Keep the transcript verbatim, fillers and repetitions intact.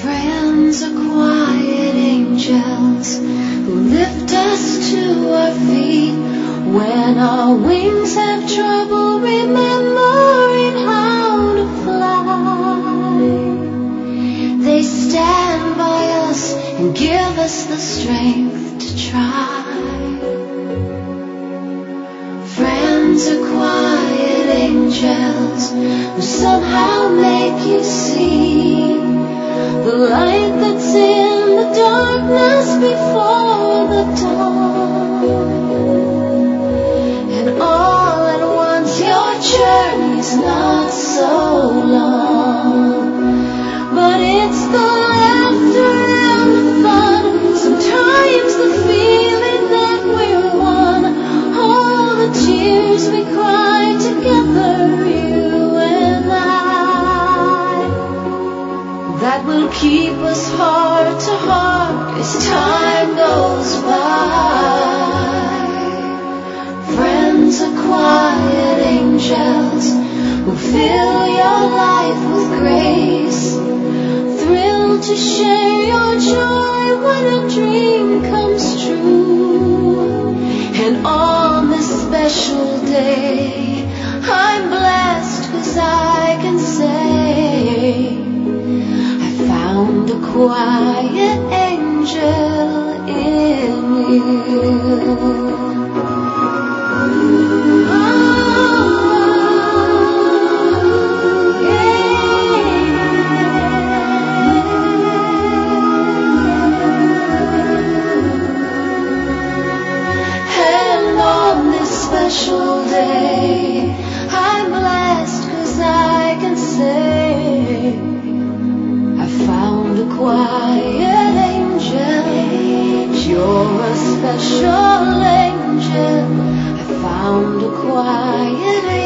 Friends are quiet angels who lift us to our feet when our wings have trouble remembering how to fly. They stand by us and give us the strength to try. Friends are quiet angels who somehow make you see the light that's in the darkness before the dawn. And all at once your journey's not so long, but it's the laughter and the fun, sometimes the feeling that we're one, all the tears we cry together, you and I, that will keep us heart to heart as time goes by. Friends are quiet angels who fill your life with grace, thrilled to share your joy when a dream comes true. And on this special day, I'm blessed 'cause I can say I found a quiet angel in you. Special day, I'm blessed 'cause I can say I found a quiet angel. You're a special angel. I found a quiet angel.